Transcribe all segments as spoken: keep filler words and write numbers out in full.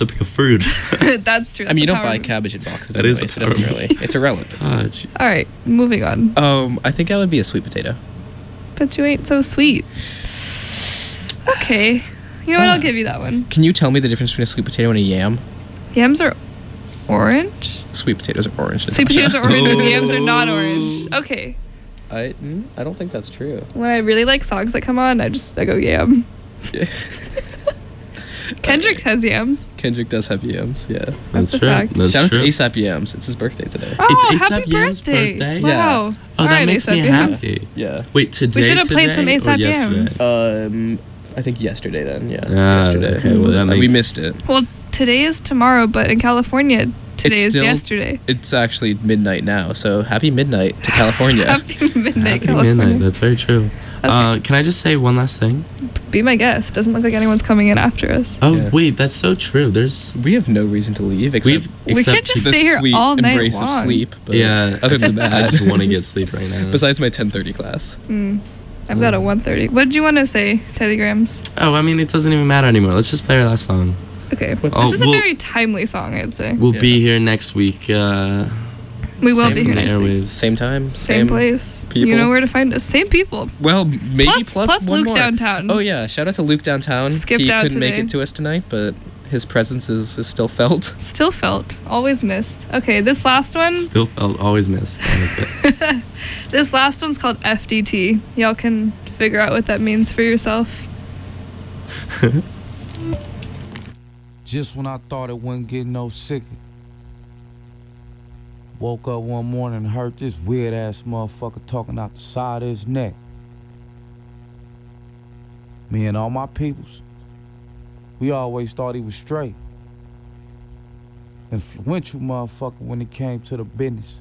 a pick of fruit. That's true. That's I mean, you don't power buy move. cabbage in boxes. That anyway, is a so it doesn't power really. It's irrelevant. Ah, gee. All right, moving on. Um, I think that would be a sweet potato. But you ain't so sweet. Okay. You know what? I'll give you that one. Can you tell me the difference between a sweet potato and a yam? Yams are orange. Sweet potatoes are orange. Sweet Natasha. potatoes are orange and yams are not orange. Okay. I mm, I don't think that's true. When I really like songs that come on, I just I go yam. Yeah. Kendrick has yams. Kendrick does have yams. Yeah. That's That's a true. fact. That's Shout out to true. ASAP Yams. It's his birthday today. Oh, It's happy A$AP Yam's birthday. birthday? Wow. Yeah. All Oh, that right, makes A$AP me Yams. happy. Yeah. Wait, today? should have played some today, A$AP or yesterday? Yams. Um, I think yesterday then. Yeah. Ah, yesterday. okay, well, But, that uh, we makes- missed it. Well, today is tomorrow, but in California, today It's is still- yesterday. It's actually midnight now, so happy midnight to California. Happy midnight, Happy California. midnight. That's very true. Okay. Uh, can I just say one last thing? Be my guest. Doesn't look like anyone's coming in after us. Oh, Yeah. wait, that's so true. There's We have no reason to leave except, We've- We except can't just the stay here sweet all night embrace long. of sleep. But yeah. other than I that, just want to get sleep right now. besides my ten thirty class. Mm. I've got a one thirty. What did you want to say, Teddy Grams? Oh, I mean, it doesn't even matter anymore. Let's just play our last song. Okay. What- This Oh, is a we'll- very timely song, I'd say. We'll Yeah. be here next week. Uh, We will same be here on the next week. airwaves. Same time, Same place. people. You know where to find us. Same people. Well, maybe Plus- plus, plus one Luke more. downtown. Oh yeah, shout out to Luke downtown. Skipped he out couldn't make today. it to us tonight, but his presence is, is still felt. Still felt. Always missed. Okay, this last one. Still felt always missed. I like it. This last one's called F D T. Y'all can figure out what that means for yourself. Just when I thought it wouldn't get no sicker, woke up one morning and heard this weird ass motherfucker talking out the side of his neck. Me and all my peoples, we always thought he was straight. Influential motherfucker when it came to the business.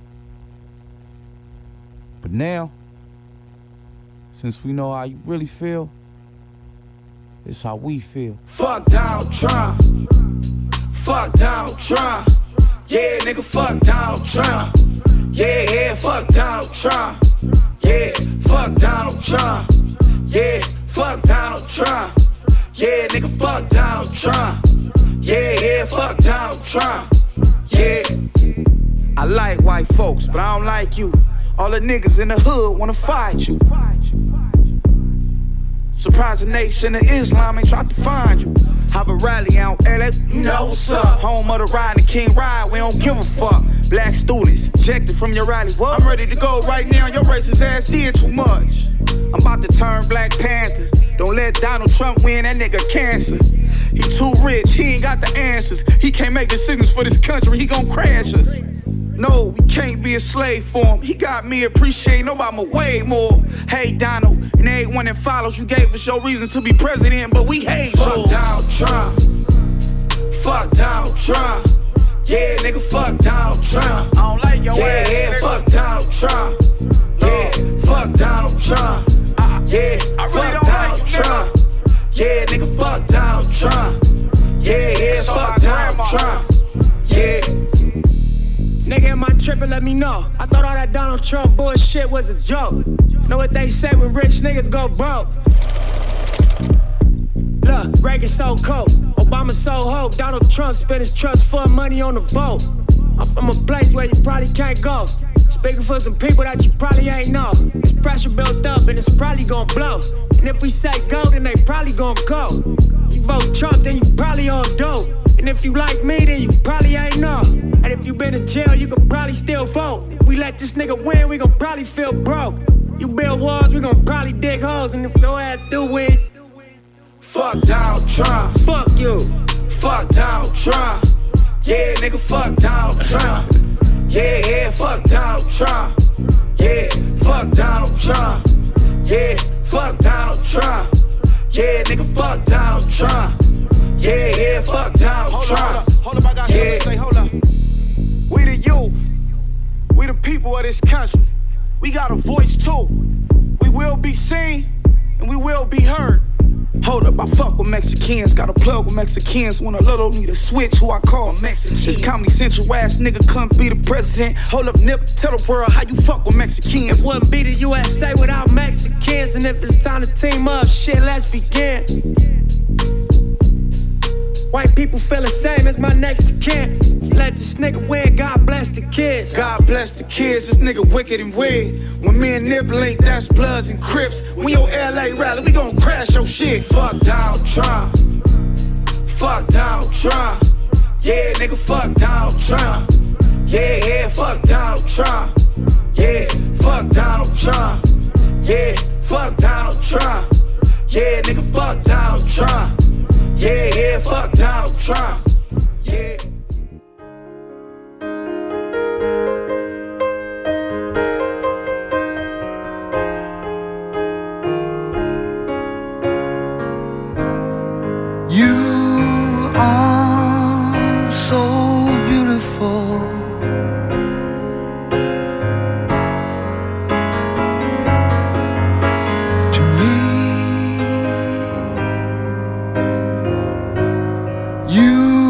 But now, since we know how you really feel, it's how we feel. Fuck Donald Trump. Fuck Donald Trump. Yeah, nigga, fuck Donald Trump. Yeah, yeah, fuck Donald Trump. Yeah, fuck Donald Trump. Yeah, fuck Donald Trump. Yeah, nigga, fuck Donald Trump. Yeah, yeah, fuck Donald Trump. Yeah. I like white folks, but I don't like you. All the niggas in the hood wanna fight you. Surprise the nation of Islam ain't tried to find you. Have a rally out L A, you know what's up. Home of the ride and King Ride, we don't give a fuck. Black students, ejected from your rally. What? I'm ready to go right now, your racist ass did too much. I'm about to turn Black Panther. Don't let Donald Trump win, that nigga cancer. He too rich, he ain't got the answers. He can't make decisions for this country, he gon' crash us. No, we can't be a slave for him. He got me appreciating Obama way more. Hey, Donald, and everyone that follows, you gave us your reason to be president, but we hate you. Fuck Donald Trump. Fuck Donald Trump. Yeah, nigga, fuck Donald Trump. I don't like your yeah, ass. Yeah, yeah, fuck Donald Trump. Yeah, fuck Donald Trump. Uh, yeah, I really fuck don't Donald like you, Trump. Nigga. Yeah, nigga, fuck Donald Trump. Yeah, yeah, so fuck Donald grandma. Trump. Yeah. Nigga, am I tripping? Let me know. I thought all that Donald Trump bullshit was a joke. Know what they say when rich niggas go broke? Look, Reagan so cold, Obama so hope. Donald Trump spent his trust fund money on the vote. I'm from a place where you probably can't go. Speaking for some people that you probably ain't know. There's pressure built up and it's probably gonna blow. And if we say go, then they probably gonna go. You vote Trump, then you probably on dope. And if you like me, then you probably ain't know. And if you been in jail, you could probably still vote. If we let this nigga win, we gon' probably feel broke. You build walls, we gon' probably dig holes. And if your ass do it, fuck Donald Trump. Fuck you. Fuck Donald Trump. Yeah, nigga, fuck Donald Trump. Yeah, yeah, fuck Donald Trump. Yeah, fuck Donald Trump. Yeah, fuck Donald Trump. Yeah, nigga, fuck Donald Trump. Yeah, yeah, fuck Donald Hold Trump. up, hold up, hold up, I got something Yeah. to say, hold up. We the youth, we the people of this country. We got a voice too. We will be seen and we will be heard. Hold up, I fuck with Mexicans, got a plug with Mexicans. When a little need a switch, who I call Mexican. This Comedy Central ass nigga couldn't be the president. Hold up, Nip, tell the world how you fuck with Mexicans. it wouldn't be the U S A without Mexicans. And if it's time to team up, shit, let's begin. White people feel the same as my next of kin. Let this nigga win, God bless the kids. God bless the kids, this nigga wicked and weird. When me and Nip link, that's Bloods and Crips. When your L A rally, we gon' crash your shit. Fuck Donald Trump. Fuck Donald Trump. Yeah, nigga, fuck Donald Trump. Yeah, yeah, fuck Donald Trump. Yeah, fuck Donald Trump. Yeah, fuck Donald Trump. Yeah, nigga, fuck Donald Trump. Yeah, yeah, fuck Donald Trump. Yeah. You are so beautiful. To me, you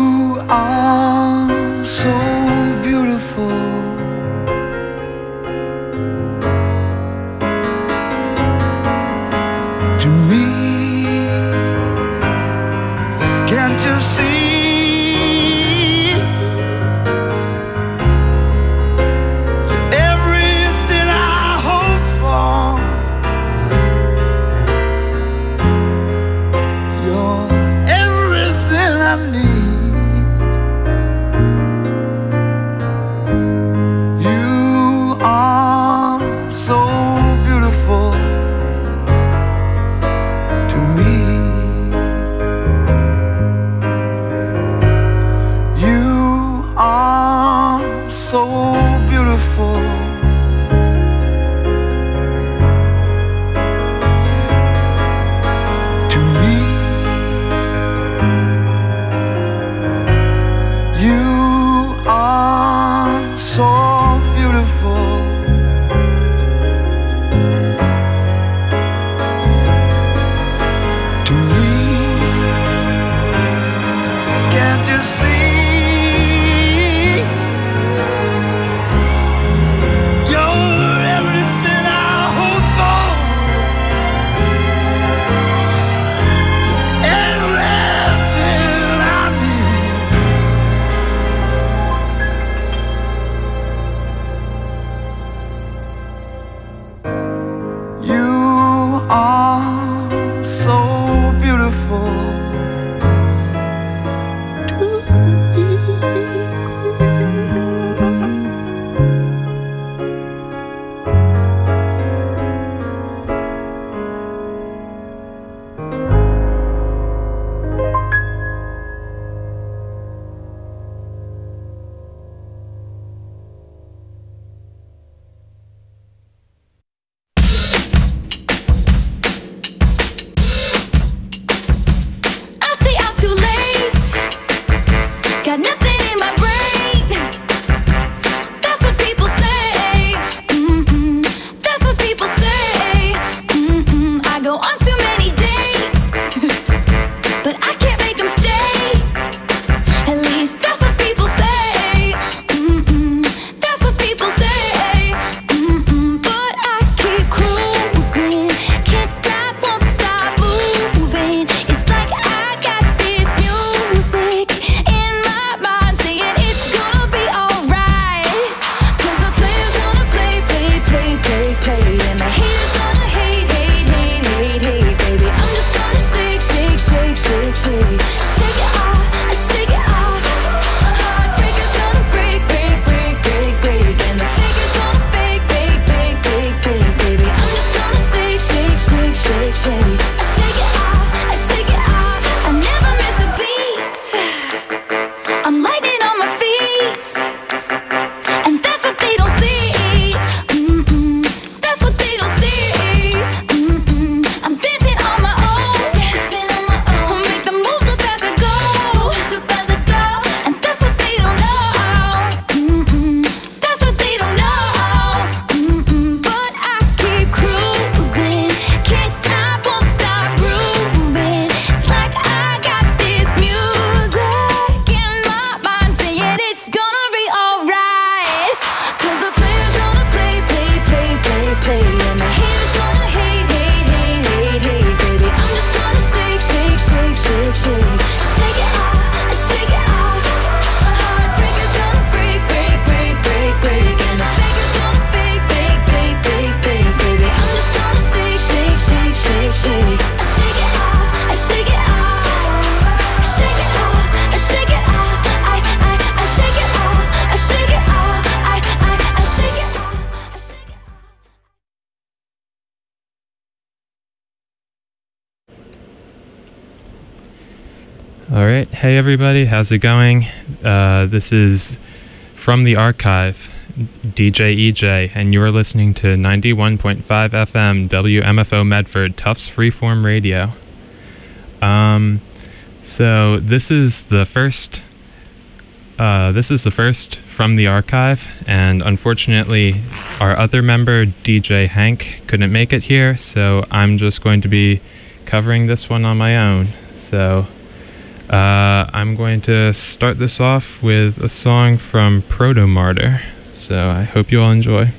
All right. Hey, everybody. How's it going? Uh, this is From the Archive, D J E J, and you're listening to ninety-one point five F M W M F O Medford, Tufts Freeform Radio. Um, so this is the first, uh, this is the first From the Archive, and unfortunately our other member, D J Hank, couldn't make it here, so I'm just going to be covering this one on my own. So Uh, I'm going to start this off with a song from Proto-Martyr, so I hope you all enjoy.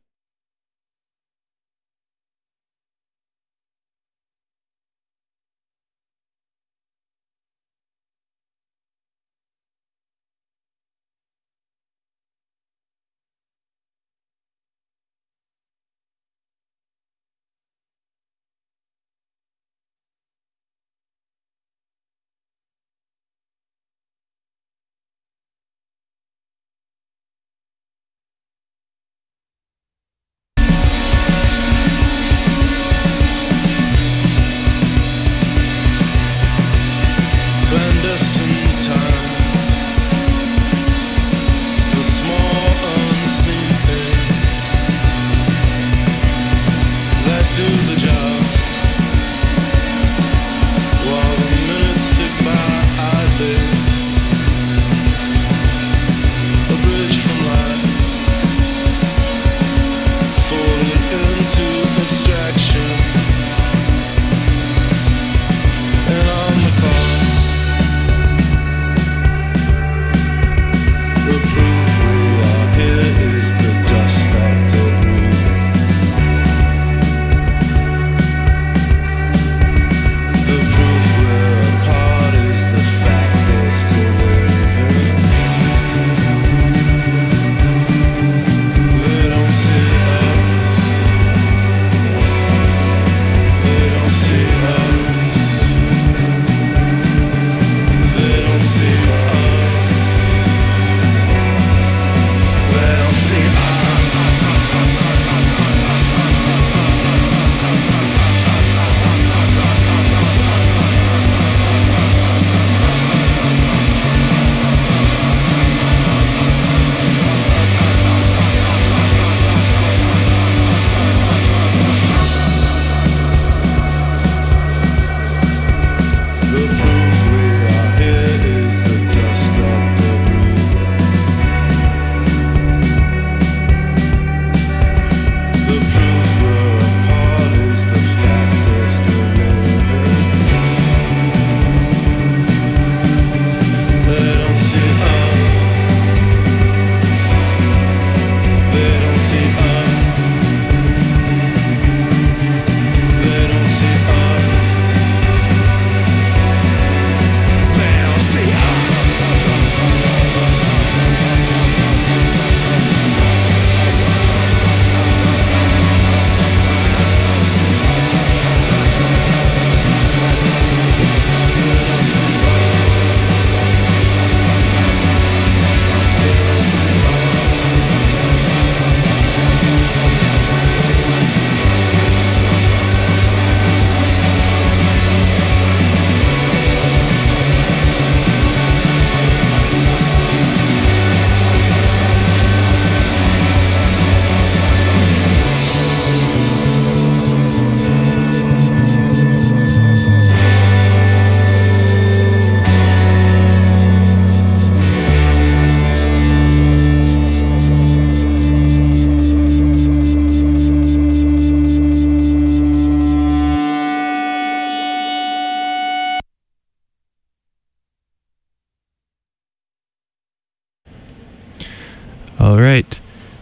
All right,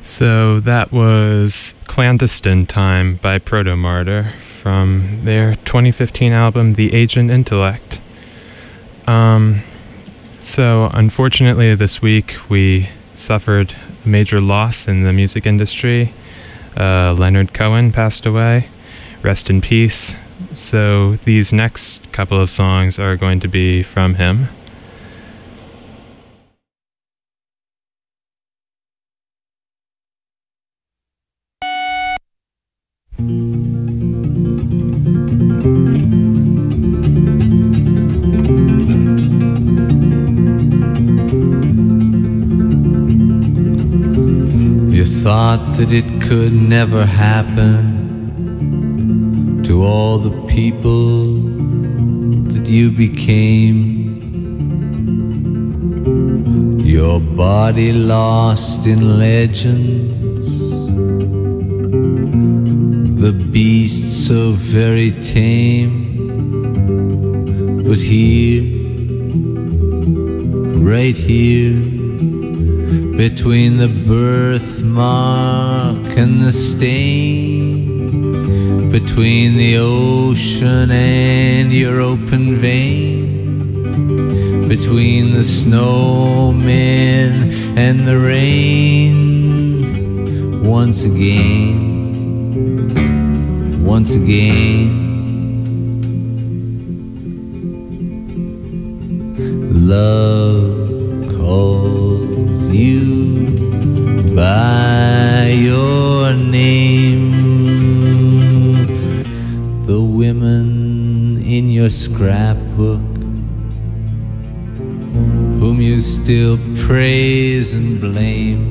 so that was Clandestine Time by Proto-Martyr from their twenty fifteen album, The Agent Intellect. Um, so unfortunately this week we suffered a major loss in the music industry. Uh, Leonard Cohen passed away. Rest in peace. So these next couple of songs are going to be from him. thought that it could never happen to all the people that you became. Your body lost in legends, the beast so very tame. But here, right here, between the birthmark and the stain, between the ocean and your open vein, between the snowmen and the rain, once again, once again, love calls you by your name. The women in your scrapbook, whom you still praise and blame,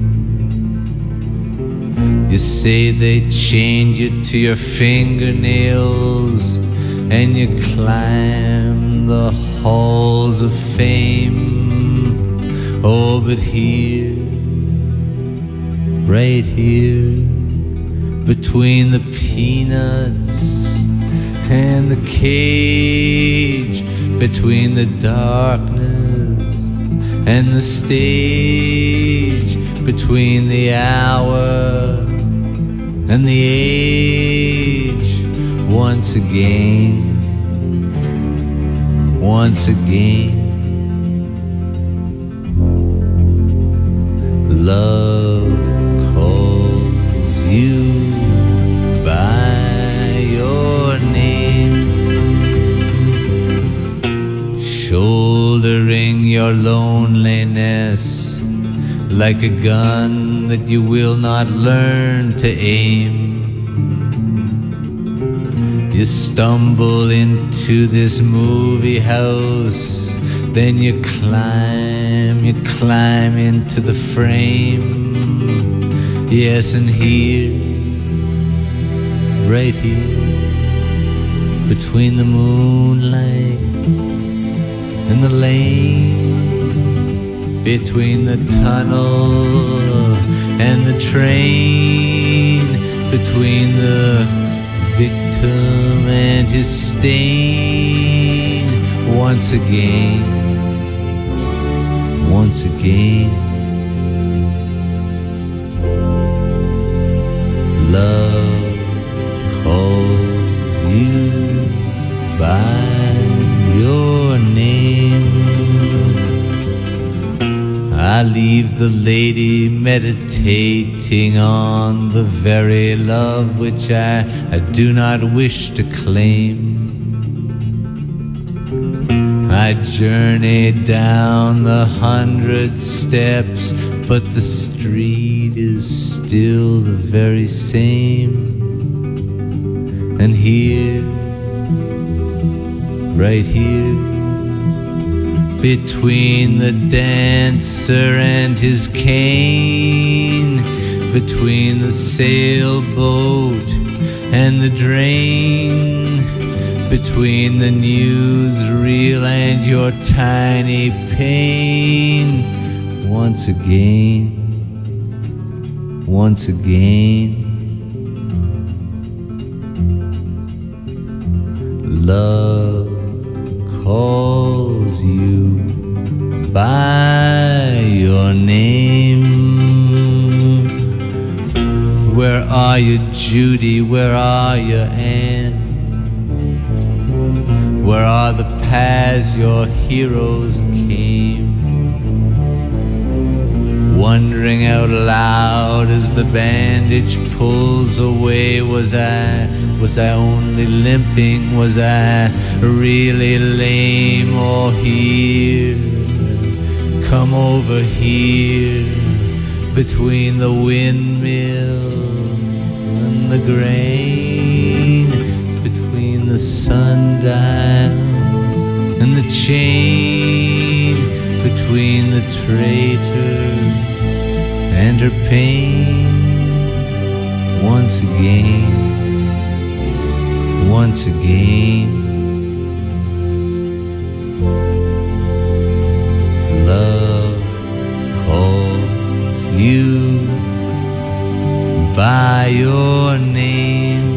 you say they chained you to your fingernails, and you climb the halls of fame. Oh, but here, right here, between the peanuts and the cage, between the darkness and the stage, between the hour and the age, once again, once again, love calls you by your name, shouldering your loneliness like a gun that you will not learn to aim. You stumble into this movie house, then you climb, you climb into the frame. Yes, and here, right here, between the moonlight and the lane, between the tunnel and the train, between the victim and his stain, once again, once again, love calls you by your name. I leave the lady meditating on the very love which I, I do not wish to claim. I journey down the hundred steps, but the street is still the very same. And here, right here, between the dancer and his cane, between the sailboat and the drain, between the newsreel and your tiny pain, once again, once again, love calls you by your name. Where are you, Judy? Where are you, Anne? Where are the paths your heroes came? Wondering out loud as the bandage pulls away, was I, was I only limping? Was I really lame? Or here, come over here, between the windmill and the grain, between the sundial and the chain, between the traitor and her pain, once again, once again. Love calls you by your name.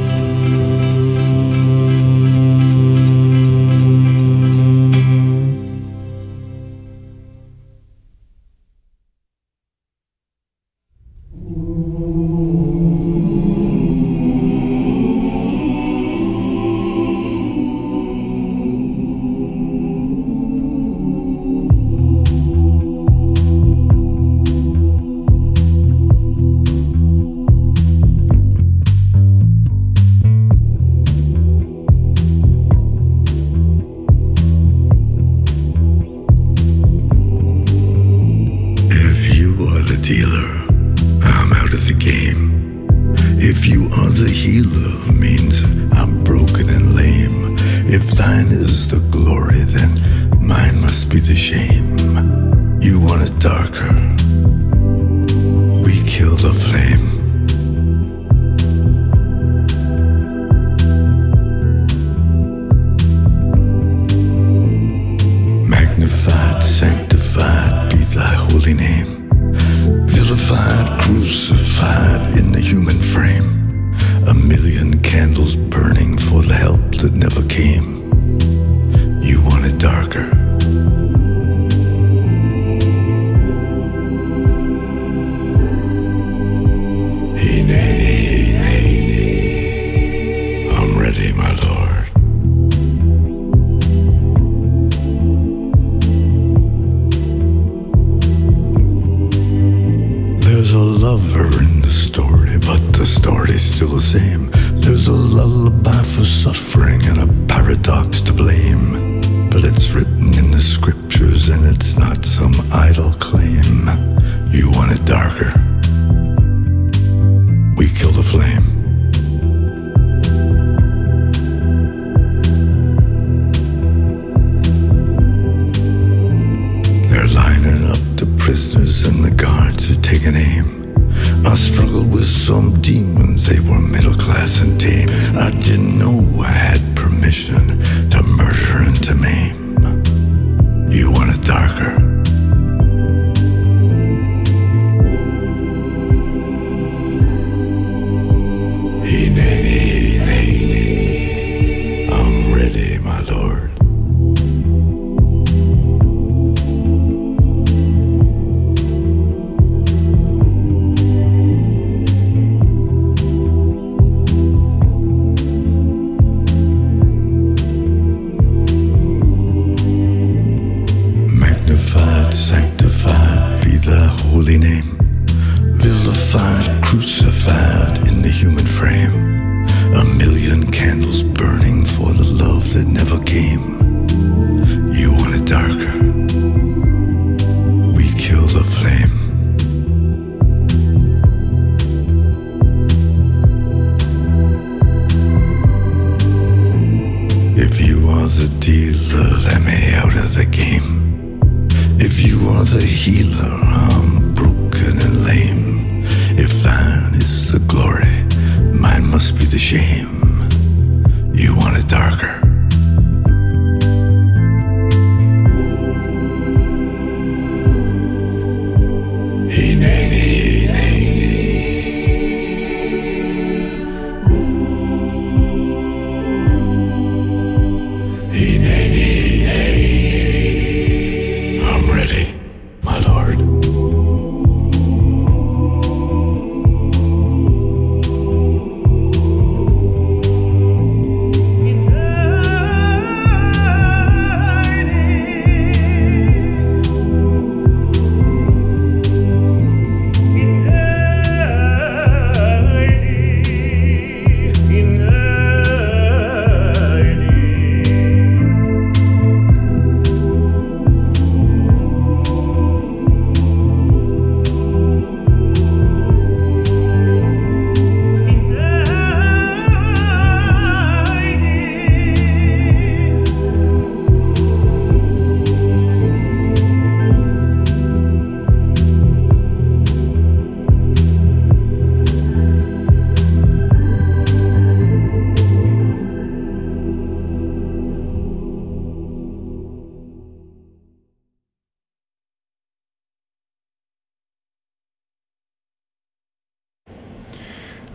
Love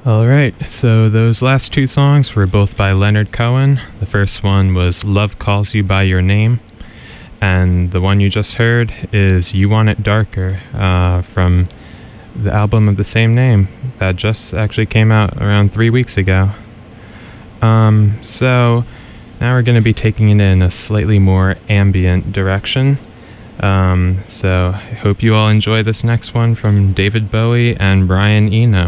All right, so those last two songs were both by Leonard Cohen. The first one was Love Calls You By Your Name, and the one you just heard is You Want It Darker, uh, from the album of the same name that just actually came out around three weeks ago. Um, so now we're going to be taking it in a slightly more ambient direction. Um, so I hope you all enjoy this next one from David Bowie and Brian Eno.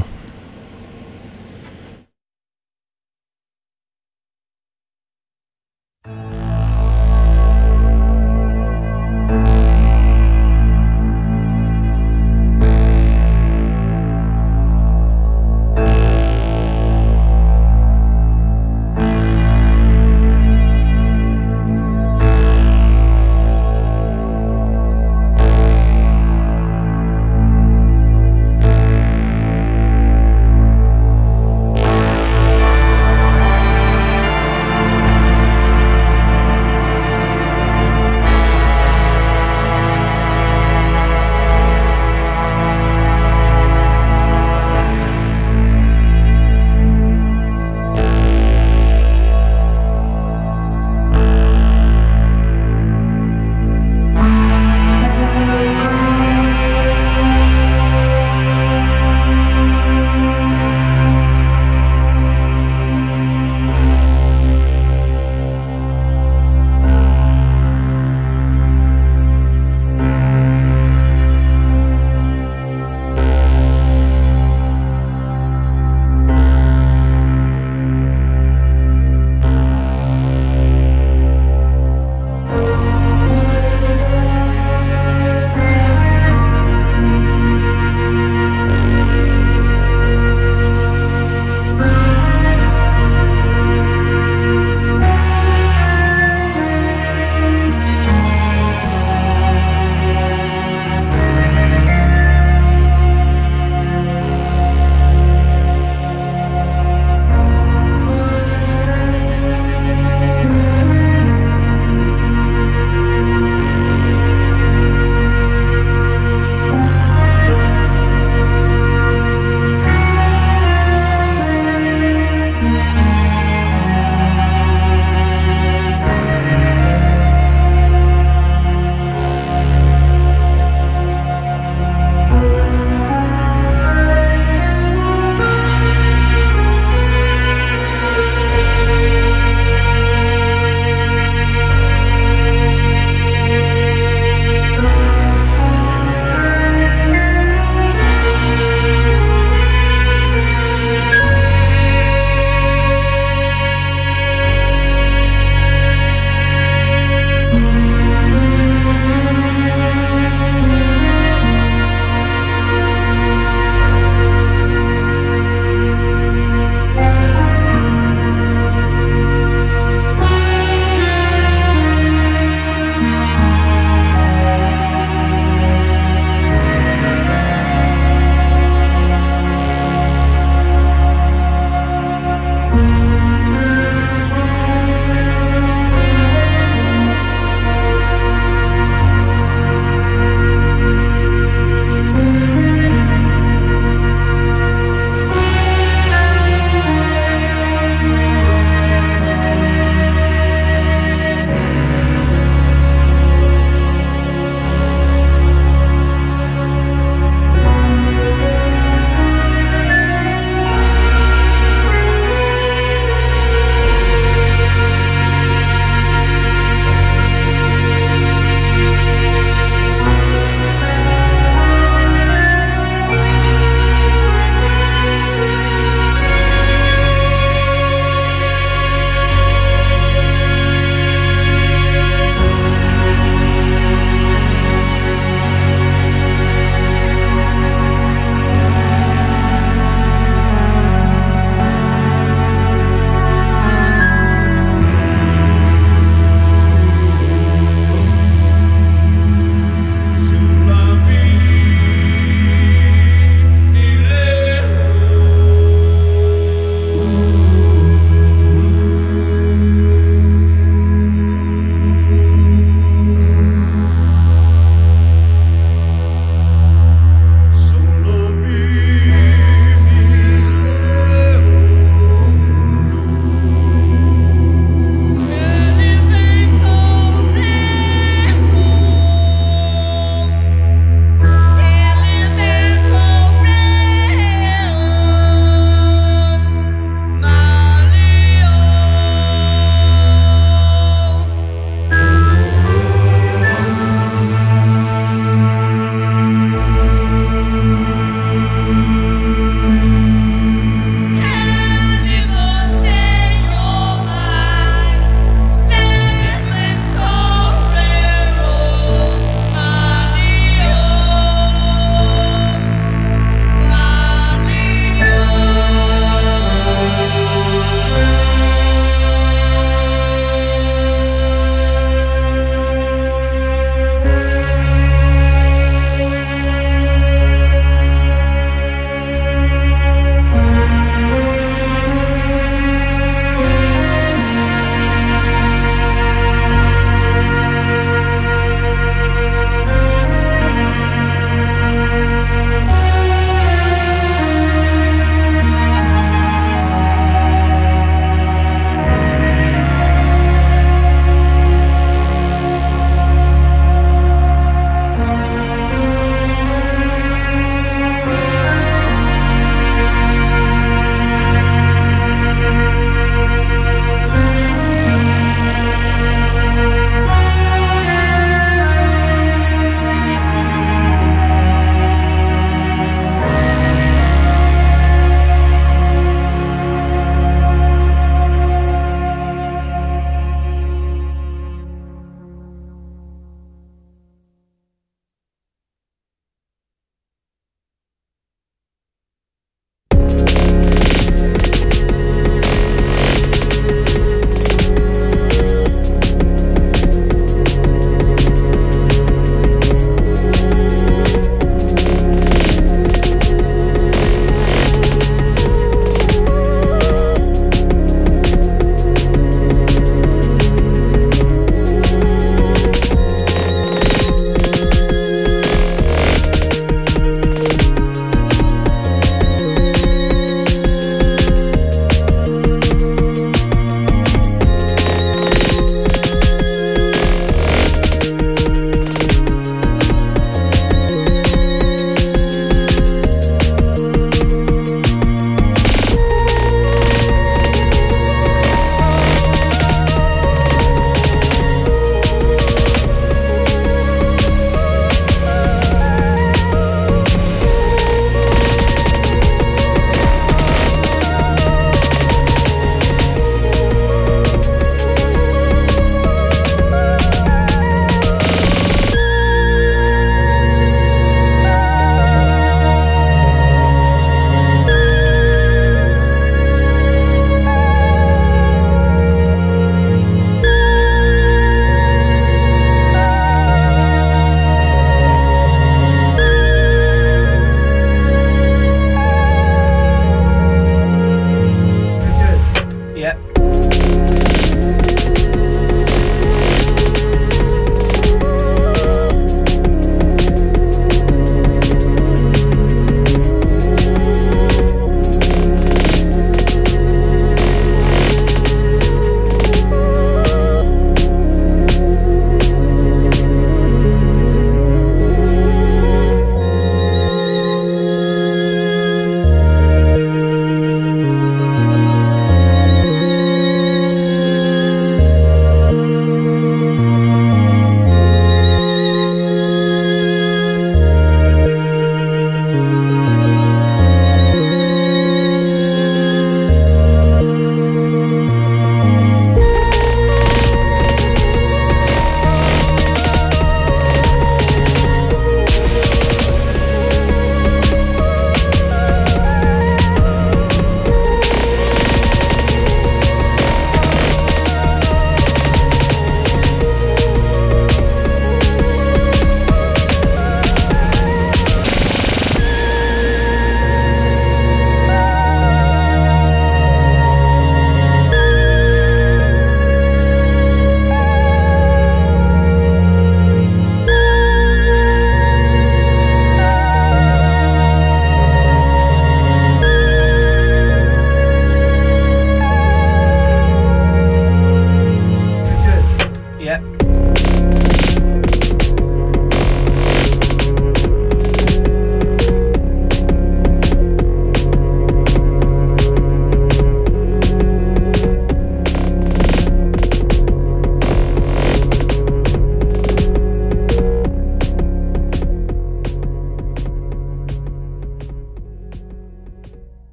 Thank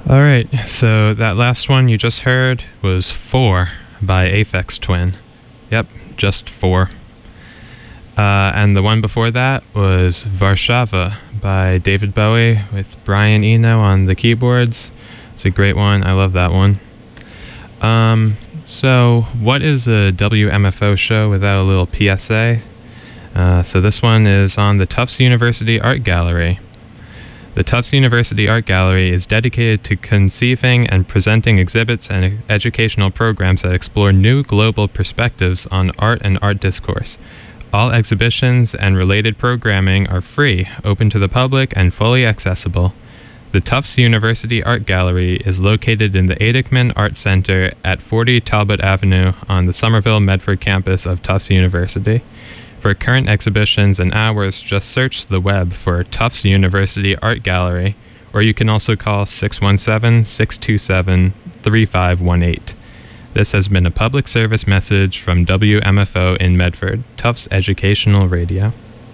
All right, so that last one you just heard was Four by Aphex Twin. Yep, just Four. Uh, and the one before that was Warszava by David Bowie with Brian Eno on the keyboards. It's a great one. I love that one. Um, so what is a W M F O show without a little P S A? Uh, so this one is on the Tufts University Art Gallery. The Tufts University Art Gallery is dedicated to conceiving and presenting exhibits and educational programs that explore new global perspectives on art and art discourse. All exhibitions and related programming are free, open to the public, and fully accessible. The Tufts University Art Gallery is located in the Adickman Art Center at forty Talbot Avenue on the Somerville Medford campus of Tufts University. For current exhibitions and hours, just search the web for Tufts University Art Gallery, or you can also call six one seven, six two seven, three five one eight. This has been a public service message from W M F O in Medford, Tufts Educational Radio.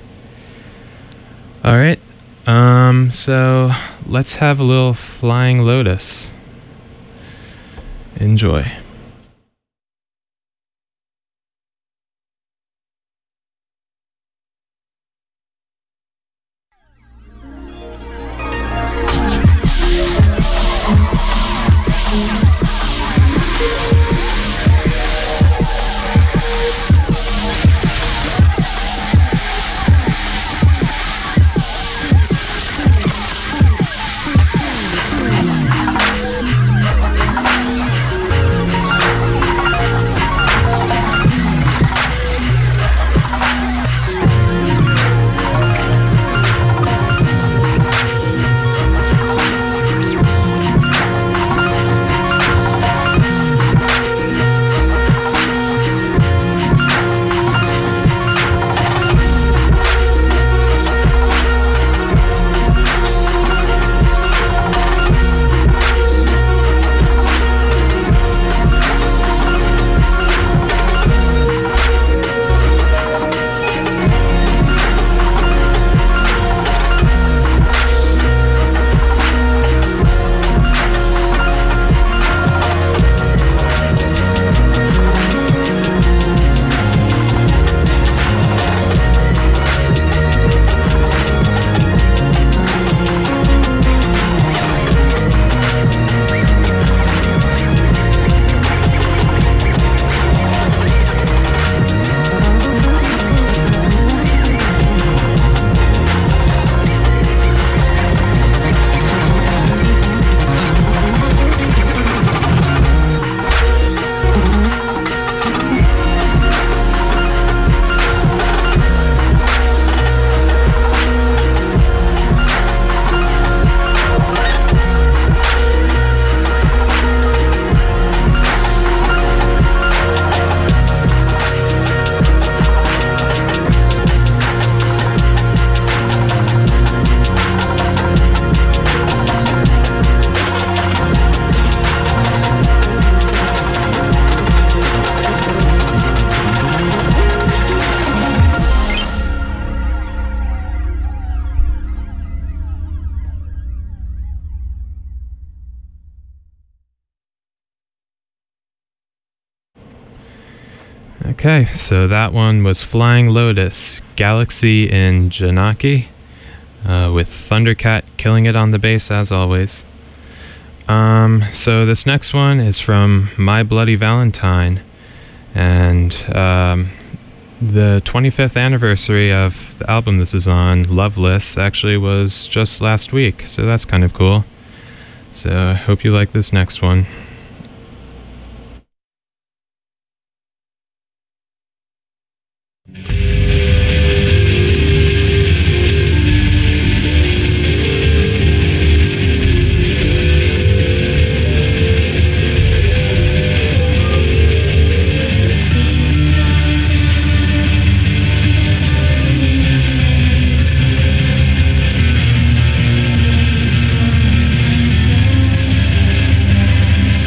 All right, um, so let's have a little Flying Lotus. Enjoy. Okay, so that one was Flying Lotus, Galaxy in Janaki, uh, with Thundercat killing it on the bass as always. Um, so this next one is from My Bloody Valentine, and um, the twenty-fifth anniversary of the album this is on, Loveless, actually was just last week, so that's kind of cool. So I hope you like this next one. Thank you.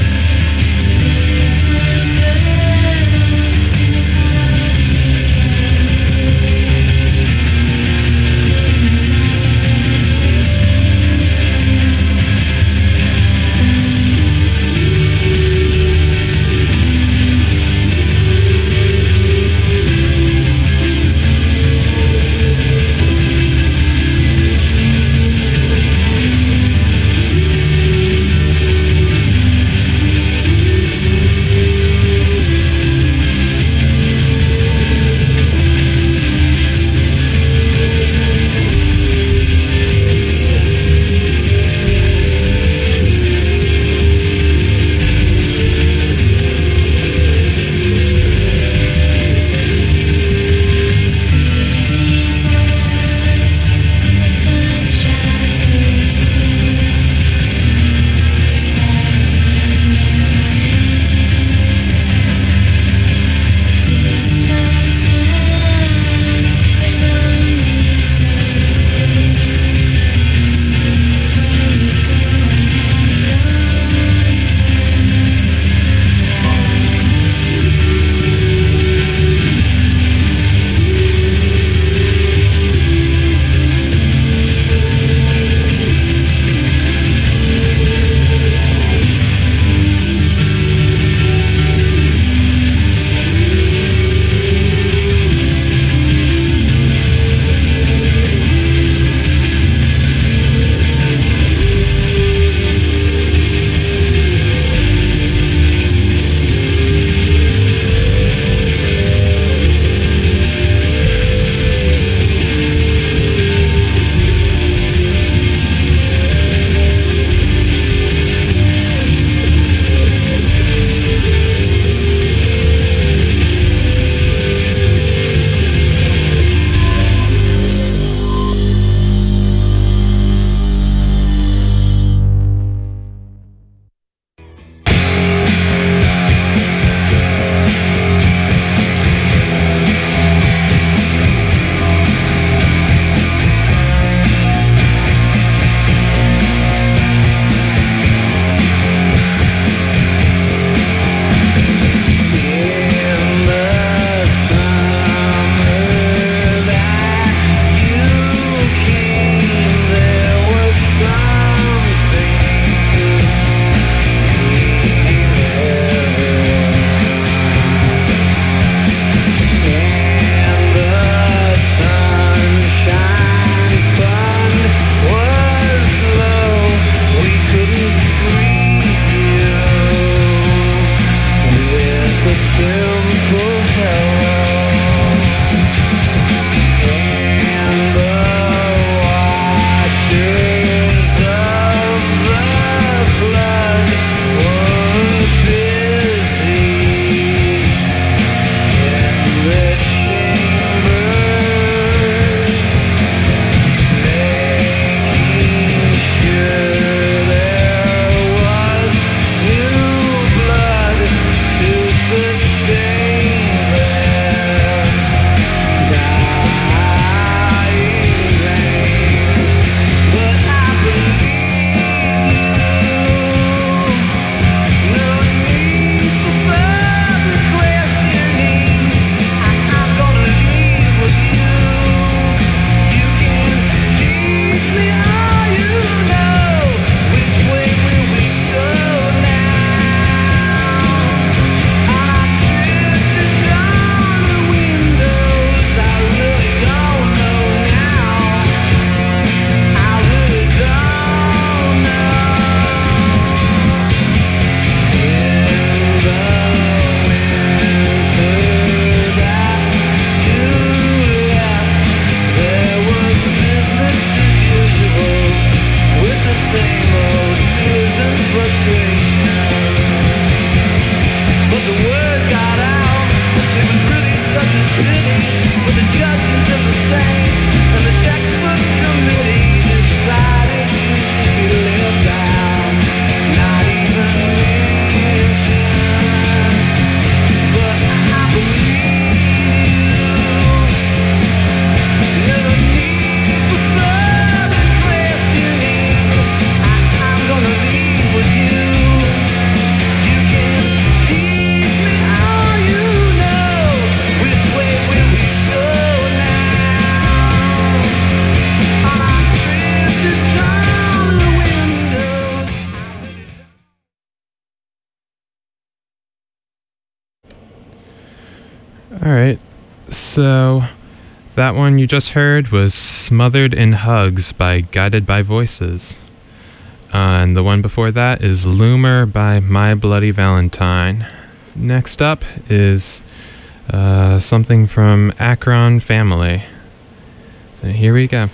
All right, so that one you just heard was Smothered in Hugs by Guided by Voices. Uh, and the one before that is Loomer by My Bloody Valentine. Next up is uh, something from Akron Family. So here we go.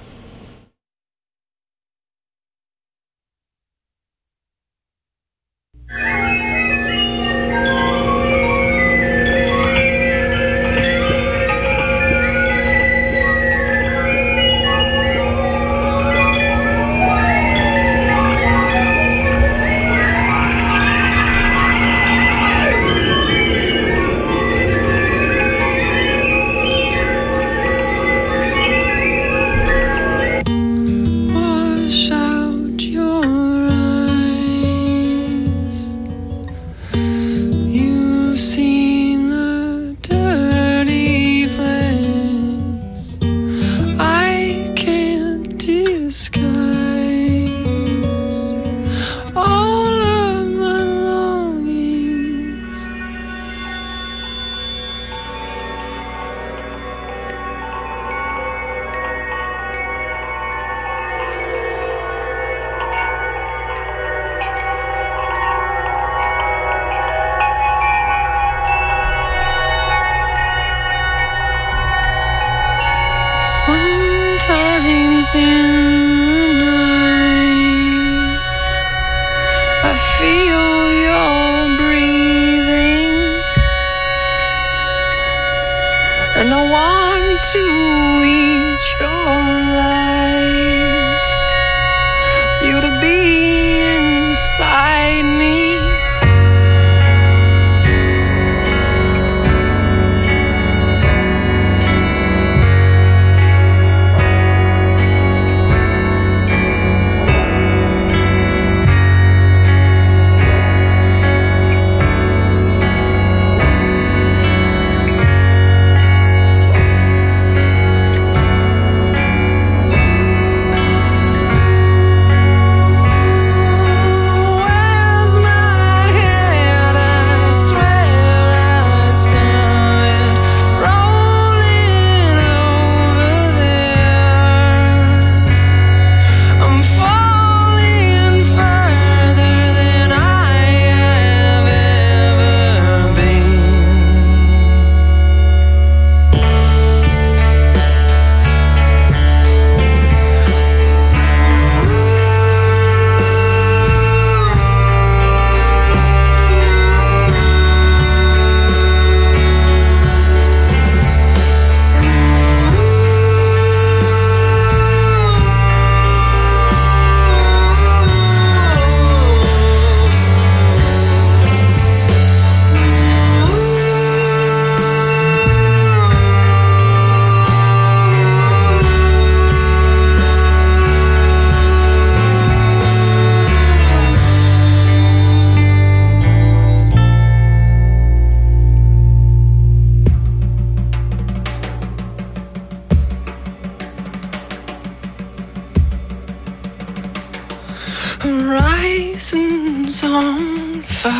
Horizons on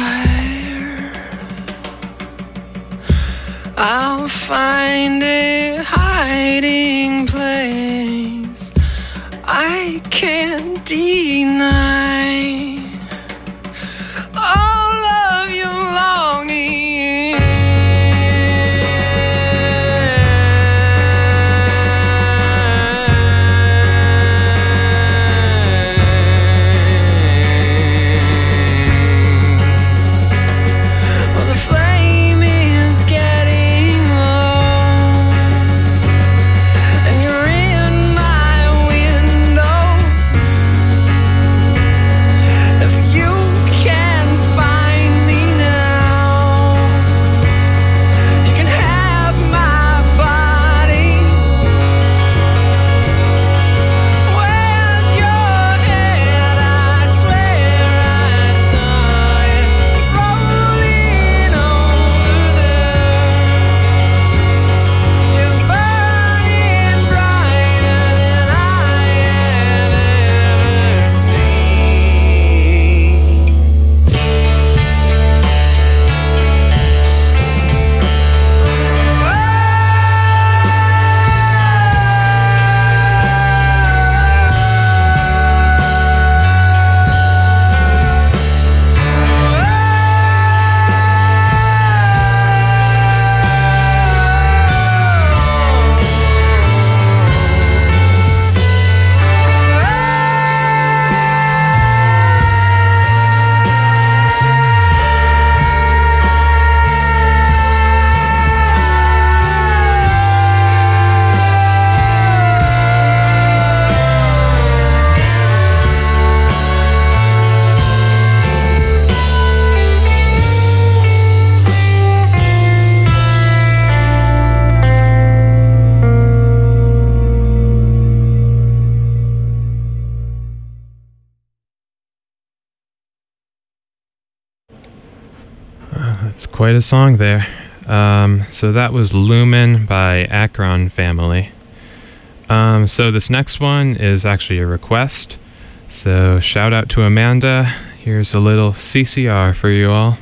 fire, I'll find a hiding place I can't deny all of your longing. Oh, the flame is getting low. It's quite a song there. Um, so that was Lumen by Akron Family. Um, so this next one is actually a request. So shout out to Amanda. Here's a little C C R for you all.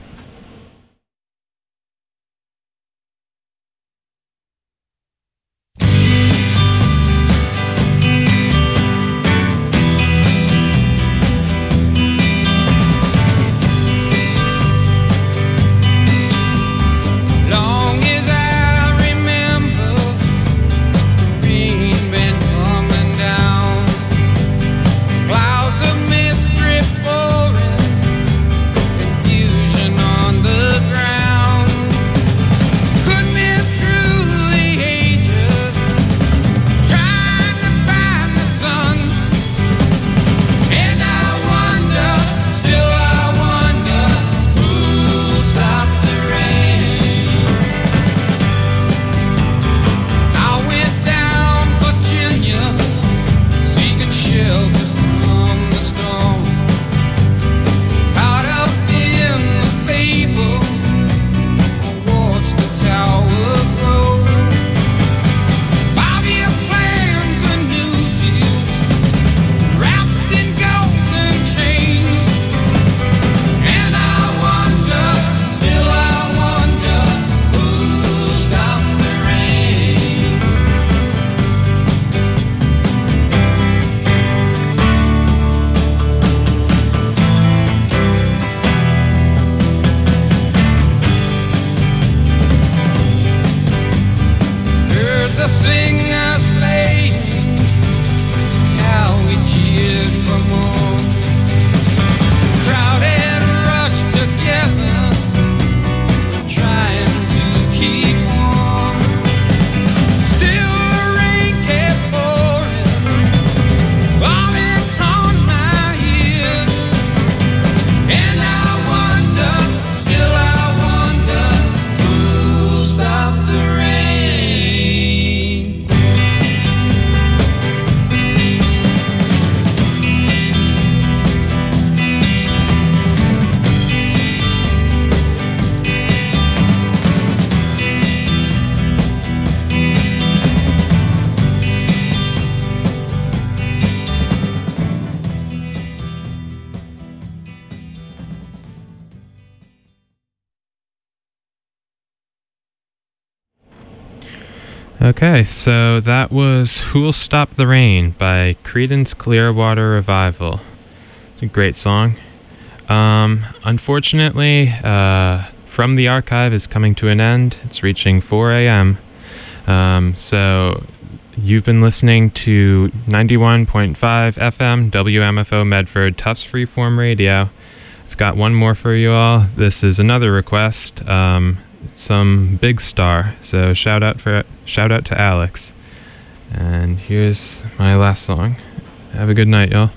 Okay, so that was Who'll Stop the Rain by Creedence Clearwater Revival. It's a great song. Um, unfortunately, uh, From the Archive is coming to an end. It's reaching four a.m. Um, so you've been listening to ninety-one point five F M W M F O Medford Tufts Freeform Radio. I've got one more for you all. This is another request. Um, some Big Star. So shout out for shout out to Alex. And here's my last song. Have a good night, y'all.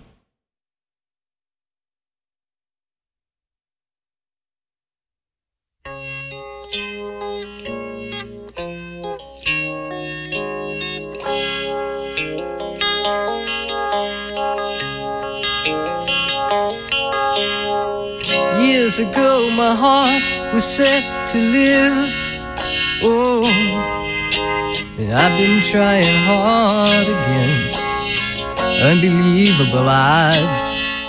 Years ago my heart was set to live. Oh, and I've been trying hard against unbelievable odds.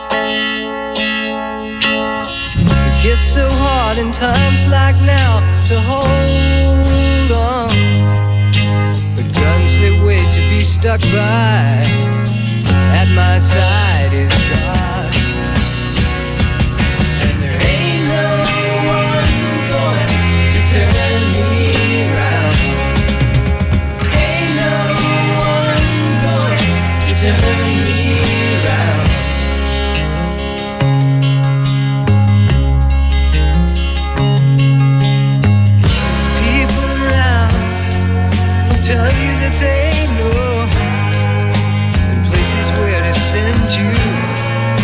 It gets so hard in times like now to hold on, but guns they wait to be stuck by. At my side is God. Turn me around. Ain't no one going to turn me around. There's people around who tell you that they know the places where to send you.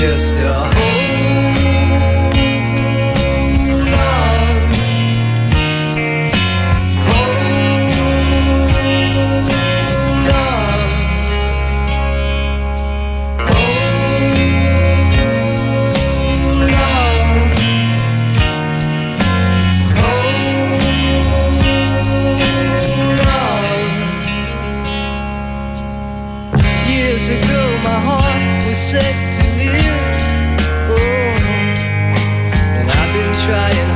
just to hold on. Hold on. Hold on. Years ago my heart was set to live, oh, and I've been trying